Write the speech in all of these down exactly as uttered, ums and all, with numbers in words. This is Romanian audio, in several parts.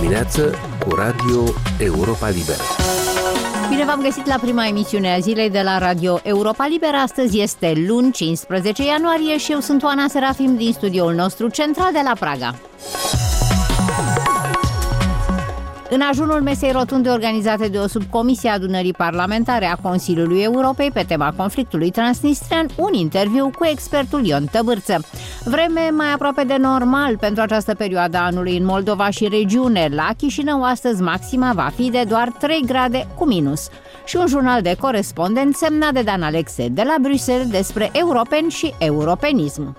dimineață cu Radio Europa Liberă. Bine v-am găsit la prima emisiune a zilei de la Radio Europa Liberă. Astăzi este luni, cincisprezece ianuarie, și eu sunt Oana Serafim din studioul nostru central de la Praga. În ajunul mesei rotunde organizate de o subcomisie a adunării parlamentare a Consiliului Europei pe tema conflictului transnistrian, un interviu cu expertul Ion Tăbârță. Vreme mai aproape de normal pentru această perioadă a anului în Moldova și regiune. La Chișinău astăzi maxima va fi de doar trei grade cu minus. Și un jurnal de corespondent semnat de Dan Alexe de la Bruxelles despre europeni și europenism.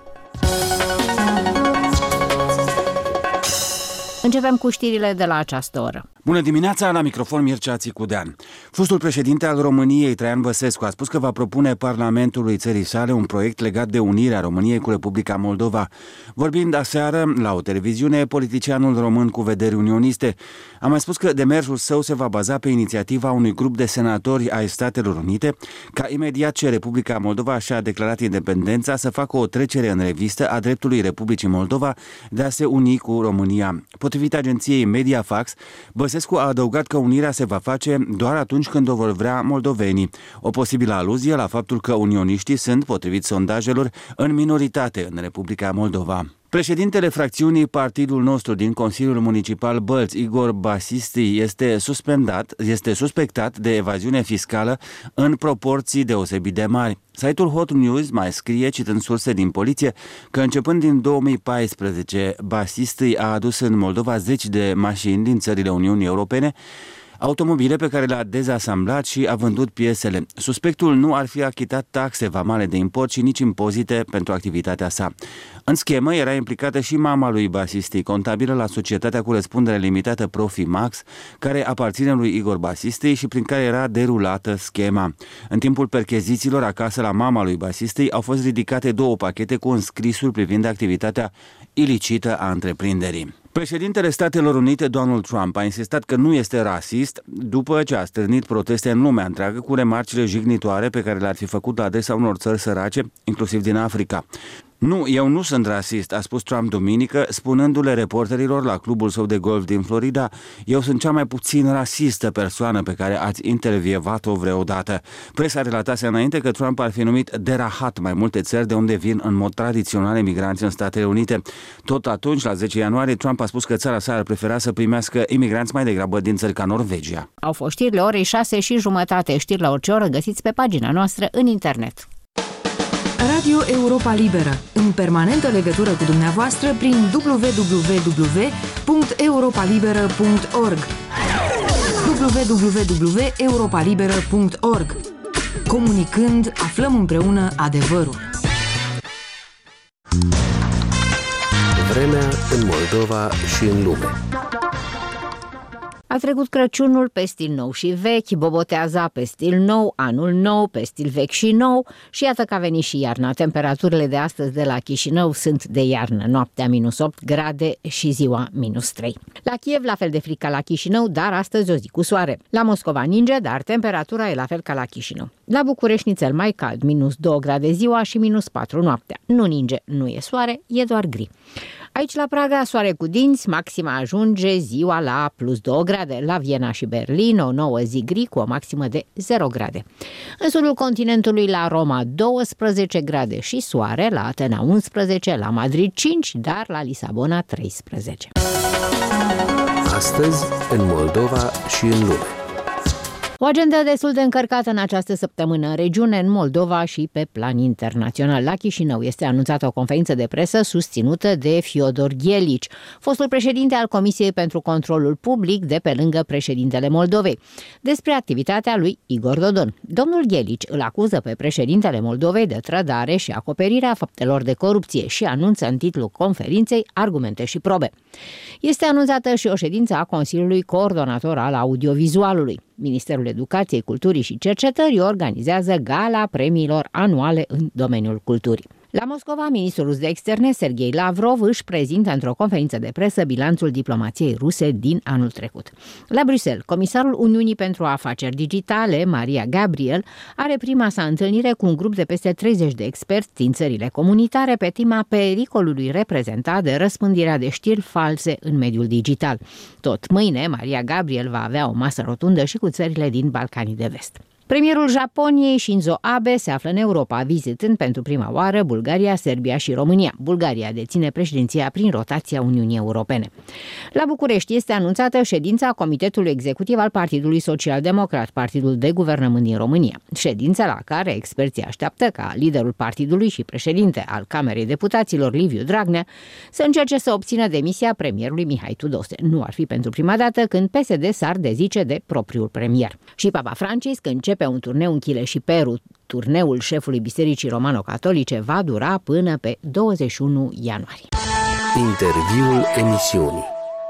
Începem cu știrile de la această oră. Bună dimineața, la microfon Mircea Țicudean. Fostul președinte al României, Traian Băsescu, a spus că va propune Parlamentului țării sale un proiect legat de unirea României cu Republica Moldova. Vorbind aseară la o televiziune, politicianul român cu vederi unioniste a mai spus că demersul său se va baza pe inițiativa unui grup de senatori ai Statelor Unite, ca imediat ce Republica Moldova și-a declarat independența să facă o trecere în revistă a dreptului Republicii Moldova de a se uni cu România. Potrivit agenției Mediafax, Băsescu a adăugat că unirea se va face doar atunci când o vor vrea moldovenii. O posibilă aluzie la faptul că unioniștii sunt, potrivit sondajelor, în minoritate în Republica Moldova. Președintele fracțiunii Partidul Nostru din Consiliul Municipal Bălți, Igor Basisti, este suspendat, este suspectat de evaziune fiscală în proporții deosebit de mari. Site-ul Hot News mai scrie, citând surse din poliție, că începând din două mii paisprezece, Basisti a adus în Moldova zeci de mașini din țările Uniunii Europene, automobile pe care le-a dezasamblat și a vândut piesele. Suspectul nu ar fi achitat taxe vamale de import și nici impozite pentru activitatea sa. În schemă era implicată și mama lui Basisti, contabilă la societatea cu răspundere limitată Profimax, care aparține lui Igor Basisti și prin care era derulată schema. În timpul perchezițiilor acasă la mama lui Basisti au fost ridicate două pachete cu înscrisuri privind activitatea ilicită a întreprinderii. Președintele Statelor Unite, Donald Trump, a insistat că nu este rasist după ce a stârnit proteste în lumea întreagă cu remarcile jignitoare pe care le-ar fi făcut la adresa unor țări sărace, inclusiv din Africa. Nu, eu nu sunt rasist, a spus Trump duminică, spunându-le reporterilor la clubul său de golf din Florida: eu sunt cea mai puțin rasistă persoană pe care ați intervievat-o vreodată. Presa relatase înainte că Trump ar fi numit de rahat mai multe țări de unde vin în mod tradițional emigranți în Statele Unite. Tot atunci, la zece ianuarie, Trump a spus că țara sa ar prefera să primească imigranți mai degrabă din țări ca Norvegia. Au fost știrile orei șase și jumătate. Știri la orice oră găsiți pe pagina noastră în internet. Radio Europa Liberă, în permanentă legătură cu dumneavoastră prin w w w punct europa liberă punct org w w w punct europa liberă punct org. Comunicând, aflăm împreună adevărul. Vremea în Moldova și în lume. A trecut Crăciunul pe stil nou și vechi, boboteaza pe stil nou, anul nou pe stil vechi și nou și iată că a venit și iarna. Temperaturile de astăzi de la Chișinău sunt de iarnă, noaptea minus opt grade și ziua minus trei. La Kiev la fel de frig ca la Chișinău, dar astăzi o zi cu soare. La Moscova ninge, dar temperatura e la fel ca la Chișinău. La București nițel mai cald, minus doi grade ziua și minus patru noaptea. Nu ninge, nu e soare, e doar gri. Aici la Praga, soare cu dinți, maxima ajunge ziua la plus doi grade. La Viena și Berlin, o nouă zi gri cu o maximă de zero grade. În sudul continentului, la Roma, douăsprezece grade și soare, la Atena unsprezece, la Madrid cinci, dar la Lisabona treisprezece. Astăzi, în Moldova și în lume. O agendă destul de încărcată în această săptămână în regiune, în Moldova și pe plan internațional. La Chișinău este anunțată o conferință de presă susținută de Fiodor Ghelici, fostul președinte al Comisiei pentru Controlul Public de pe lângă președintele Moldovei, despre activitatea lui Igor Dodon. Domnul Ghelici îl acuză pe președintele Moldovei de trădare și acoperirea faptelor de corupție și anunță în titlul conferinței argumente și probe. Este anunțată și o ședință a Consiliului Coordonator al Audiovizualului. Ministerul Educației, Culturii și Cercetării organizează gala premiilor anuale în domeniul culturii. La Moscova, ministrul de externe Sergei Lavrov își prezintă într-o conferință de presă bilanțul diplomației ruse din anul trecut. La Bruxelles, comisarul Uniunii pentru Afaceri Digitale, Maria Gabriel, are prima sa întâlnire cu un grup de peste treizeci de experți din țările comunitare pe tema pericolului reprezentat de răspândirea de știri false în mediul digital. Tot mâine, Maria Gabriel va avea o masă rotundă și cu țările din Balcanii de Vest. Premierul Japoniei, Shinzo Abe, se află în Europa, vizitând pentru prima oară Bulgaria, Serbia și România. Bulgaria deține președinția prin rotația Uniunii Europene. La București este anunțată ședința Comitetului Executiv al Partidului Social-Democrat, partidul de guvernământ din România. Ședința la care experții așteaptă ca liderul partidului și președinte al Camerei Deputaților, Liviu Dragnea, să încerce să obțină demisia premierului Mihai Tudose. Nu ar fi pentru prima dată când P S D s-ar dezice de propriul premier. Și Papa Francisc începe pe un turneu în Chile și Peru. Turneul șefului Bisericii Romano-Catolice va dura până pe douăzeci și unu ianuarie. Interviul emisiunii.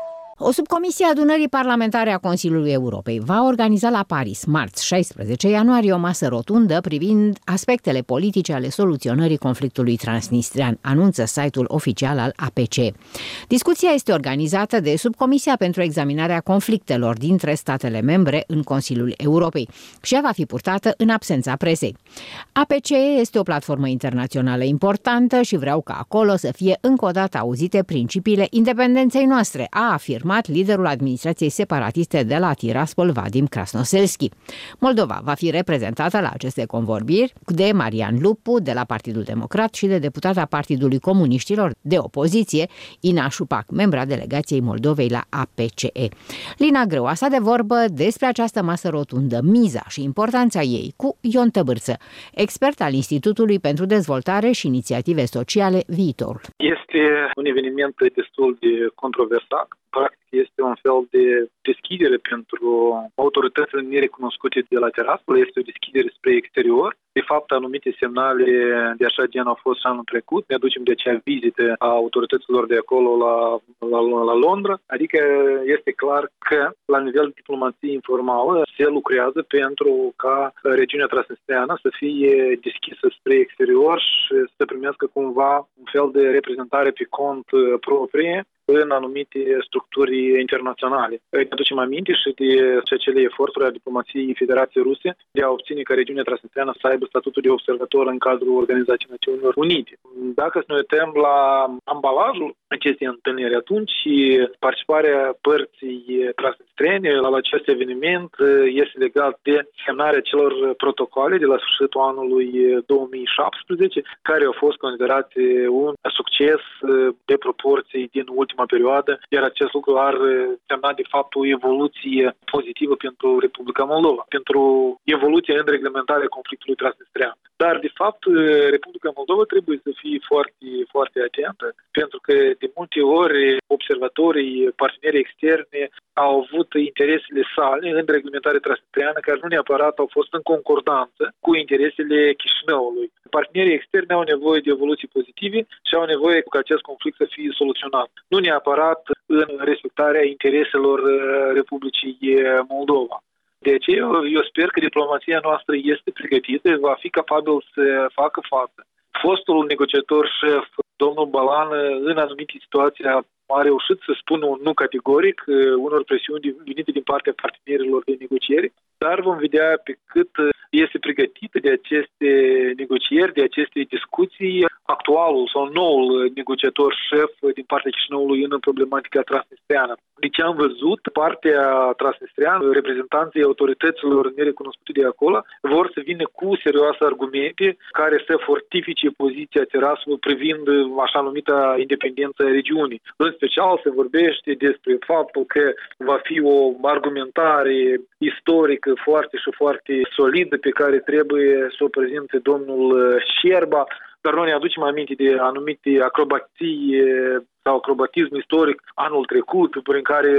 O subcomisie a adunării parlamentare a Consiliului Europei va organiza la Paris, marți șaisprezece ianuarie, o masă rotundă privind aspectele politice ale soluționării conflictului transnistrian, anunță site-ul oficial al A P C E. Discuția este organizată de Subcomisia pentru examinarea conflictelor dintre statele membre în Consiliul Europei și ea va fi purtată în absența presei. A P C E este o platformă internațională importantă și vreau ca acolo să fie încă o dată auzite principiile independenței noastre, a afirmat liderul administrației separatiste de la Tiraspol, Vadim Krasnoselski. Moldova va fi reprezentată la aceste convorbiri de Marian Lupu, de la Partidul Democrat, și de deputata Partidului Comuniștilor de opoziție, Ina Șupac, membra delegației Moldovei la A P C E. Lina Greu a stat de vorbă despre această masă rotundă, miza și importanța ei, cu Ion Tăbârță, expert al Institutului pentru Dezvoltare și Inițiative Sociale Viitorul. Este un eveniment destul de controversat. Practic este un fel de deschidere pentru autoritățile nerecunoscute de la Tiraspol, este o deschidere spre exterior. De fapt, anumite semnale de așa gen au fost și anul trecut. Ne aducem de acea vizită a autorităților de acolo la, la, la Londra. Adică este clar că la nivel de diplomație informală se lucrează pentru ca regiunea transnistreană să fie deschisă spre exterior și să primească cumva un fel de reprezentare pe cont proprie în anumite structuri internaționale. Ne aducem aminte și de acele eforturi a diplomației Federației Ruse de a obține ca regiunea transnistreană să aibă statutul de observator în cadrul Organizației Națiunilor Unite. Dacă să ne uităm la ambalajul acestei întâlniri, atunci participarea părții transnistrene la acest eveniment este legat de semnarea celor protocoale de la sfârșitul anului două mii șaptesprezece, care au fost considerate un succes de proporții din ultima perioadă, iar acest lucru ar semna de fapt o evoluție pozitivă pentru Republica Moldova, pentru evoluția în reglementarea conflictului transnistrian. Dar, de fapt, Republica Moldova trebuie să fie foarte, foarte atentă, pentru că de multe ori observatorii, partenerii externe au avut interesele sale în reglementarea transnistriană, care nu neapărat au fost în concordanță cu interesele Chișinăului. Partenerii externe au nevoie de evoluții pozitive și au nevoie ca acest conflict să fie soluționat. Nu neapărat în respectarea intereselor Republicii Moldova. De aceea, eu sper că diplomația noastră este pregătită, va fi capabil să facă față. Fostul negociator șef, domnul Balan, în anumite situații a reușit să spună un nu categoric unor presiuni venite din partea partenerilor de negocieri, dar vom vedea pe cât este pregătită de aceste negocieri, de aceste discuții, actualul sau noul negociator șef din partea Chișinăului în problematica transnistriană. Deci am văzut partea transnistriană, reprezentanții autorităților nerecunoscute de acolo, vor să vină cu serioase argumente care să fortifice poziția Tiraspolului privind așa numita independență a regiunii. În special se vorbește despre faptul că va fi o argumentare istorică foarte și foarte solidă pe care trebuie să o prezinte domnul Șerba, dar noi ne aducem aminte de anumite acrobații sau acrobatism istoric anul trecut, prin care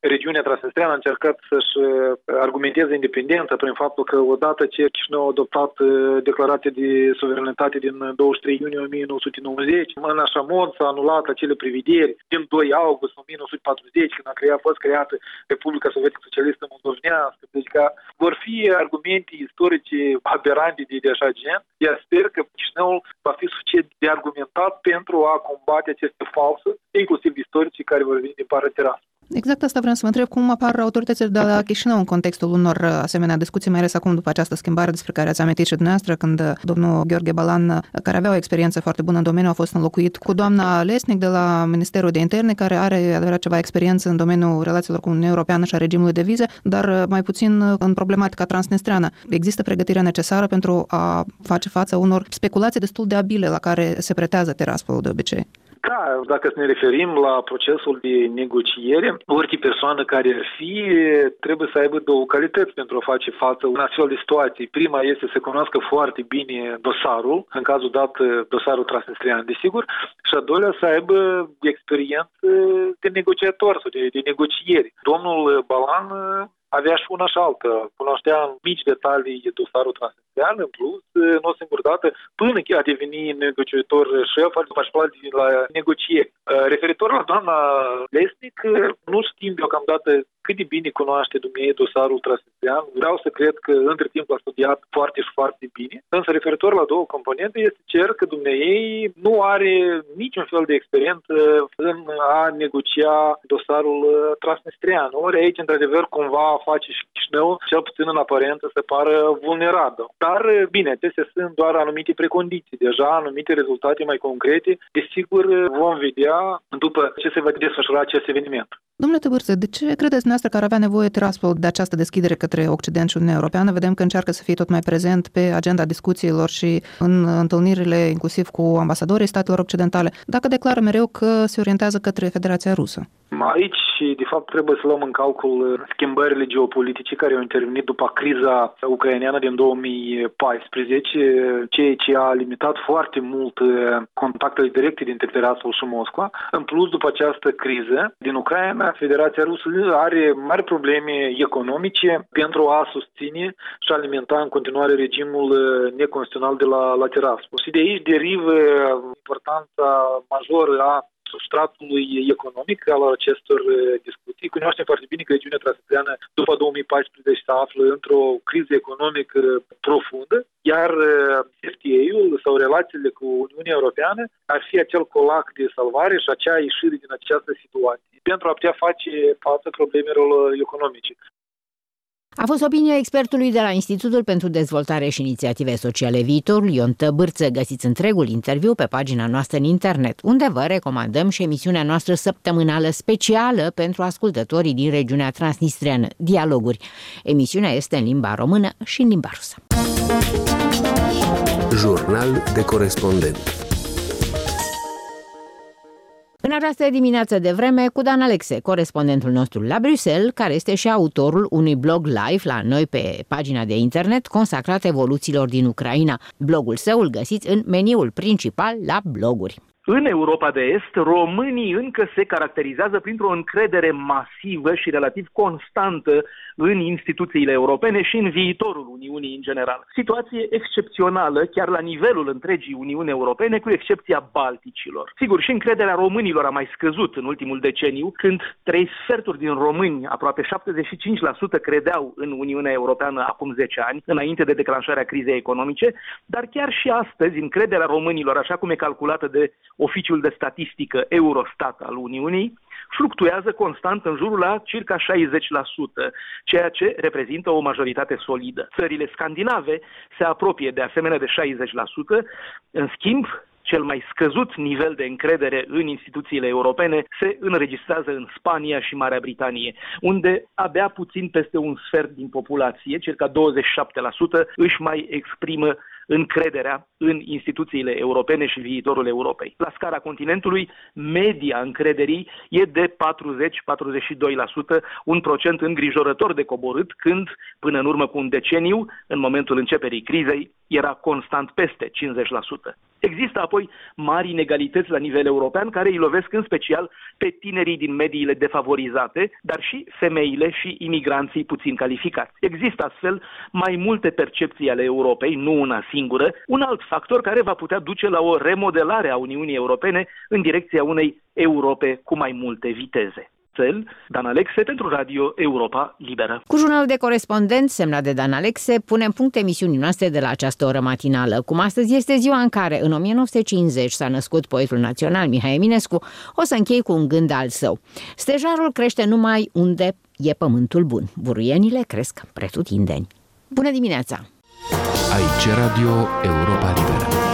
regiunea transnistreană a încercat să-și argumenteze independența prin faptul că odată ce Chișinău a adoptat declarația de suveranitate din douăzeci și trei iunie o mie nouă sute nouăzeci, în așa mod s-a anulat acele prevederi din doi august o mie nouă sute patruzeci, când a, creat, a fost creată Republica Sovietică Socialistă Moldovenească. Deci că vor fi argumente istorice aberante de, de așa gen. Iar sper că Chișinăul va fi suficient de argumentat pentru a combate aceste false, inclusiv istorice, care vor veni din partea Tiraspol. Exact asta vreau să vă întreb, cum apar autoritățile de la Chișinău în contextul unor asemenea discuții, mai ales acum după această schimbare despre care ați amintit și dumneavoastră, când domnul Gheorghe Balan, care avea o experiență foarte bună în domeniu, a fost înlocuit cu doamna Lesnic de la Ministerul de Interne, care are adevărat ceva experiență în domeniul relațiilor cu Uniunea Europeană și a regimului de vize, dar mai puțin în problematica transnistreană. Există pregătirea necesară pentru a face față unor speculații destul de abile la care se pretează Tiraspol de obicei? Da, dacă să ne referim la procesul de negociere, orice persoană care ar fi, trebuie să aibă două calități pentru a face față în astfel de situații. Prima este să cunoască foarte bine dosarul, în cazul dat dosarul transnistrian, desigur, și a doilea să aibă experiență de negociator sau de, de negocieri. Domnul Balan avea și una și altă. Cunoștea în mici detalii dosarul transnistrian, în plus, nu o singură dată, până chiar a devenit negociator șef, după aș la negocieri. Referitor la doamna Lesnic, nu știm deocamdată cât de bine cunoaște dumneavoastră dosarul transnistrian. Vreau să cred că între timp l-a studiat foarte și foarte bine. Însă referitor la două componente, este cer că dumneavoastră nu are niciun fel de experiență în a negocia dosarul transnistrian. Ori aici, într-adevăr, cumva face și Chișinău, cel puțin în aparență, să pară vulnerabil. Dar, bine, acestea sunt doar anumite precondiții. Deja anumite rezultate mai concrete, desigur, vom vedea după ce se va desfășura acest eveniment. Domnule Tăbârță, de ce credeți dumneavoastră că ar avea nevoie Tiraspol de această deschidere către Occident și Uniunea Europeană? Vedem că încearcă să fie tot mai prezent pe agenda discuțiilor și în întâlnirile inclusiv cu ambasadorii statelor occidentale, dacă declară mereu că se orientează către Federația Rusă. Aici, de fapt, trebuie să luăm în calcul schimbările geopolitice care au intervenit după criza ucraineană din două mii paisprezece, ceea ce a limitat foarte mult contactele directe dintre Tiraspol și Moscova. În plus, după această criză din Ucraina, Federația Rusă are mari probleme economice pentru a susține și alimenta în continuare regimul neconstituțional de la, la Tiraspol. Și de aici derivă importanța majoră a substratului economic al acestor discuții. Cunoaștem foarte bine că regiunea transnistreană după două mii paisprezece se află într-o criză economică profundă, iar F T A-ul sau relațiile cu Uniunea Europeană ar fi acel colac de salvare și acea ieșire din această situație pentru a putea face față problemelor economice. A fost opinia expertului de la Institutul pentru Dezvoltare și Inițiative Sociale Viitorul, Ion Tăbârță. Găsiți întregul interviu pe pagina noastră în internet, unde vă recomandăm și emisiunea noastră săptămânală specială pentru ascultătorii din regiunea transnistreană, Dialoguri. Emisiunea este în limba română și în limba rusă. Jurnal de corespondent. În această dimineață de vreme cu Dan Alexe, corespondentul nostru la Bruxelles, care este și autorul unui blog live la noi pe pagina de internet consacrat evoluțiilor din Ucraina. Blogul său îl găsiți în meniul principal la bloguri. În Europa de Est, românii încă se caracterizează printr-o încredere masivă și relativ constantă în instituțiile europene și în viitorul Uniunii în general. Situație excepțională chiar la nivelul întregii Uniuni Europene, cu excepția Balticilor. Sigur, și încrederea românilor a mai scăzut în ultimul deceniu, când trei sferturi din români, aproape șaptezeci și cinci la sută, credeau în Uniunea Europeană acum zece ani, înainte de declanșarea crizei economice, dar chiar și astăzi încrederea românilor, așa cum e calculată de Oficiul de Statistică Eurostat al Uniunii, fluctuează constant în jurul la circa șaizeci la sută, ceea ce reprezintă o majoritate solidă. Țările scandinave se apropie de asemenea de șaizeci la sută, în schimb, cel mai scăzut nivel de încredere în instituțiile europene se înregistrează în Spania și Marea Britanie, unde abia puțin peste un sfert din populație, circa douăzeci și șapte la sută, își mai exprimă încrederea în instituțiile europene și viitorul Europei. La scara continentului, media încrederii e de patruzeci la patruzeci și doi la sută, un procent îngrijorător de coborât, când, până în urmă cu un deceniu, în momentul începerii crizei, era constant peste cincizeci la sută. Există apoi mari inegalități la nivel european care îi lovesc în special pe tinerii din mediile defavorizate, dar și femeile și imigranții puțin calificați. Există astfel mai multe percepții ale Europei, nu una singură, un alt factor care va putea duce la o remodelare a Uniunii Europene în direcția unei Europe cu mai multe viteze. Dan Alexe pentru Radio Europa Liberă. Cu jurnalul de corespondent semnat de Dan Alexe punem punct emisiunii noastre de la această oră matinală. Cum astăzi este ziua în care în o mie nouă sute cincizeci s-a născut poetul național Mihai Eminescu, o să închei cu un gând al său. Stejarul crește numai unde e pământul bun. Buruienile cresc pretutindeni. Bună dimineața! Aici Radio Europa Liberă.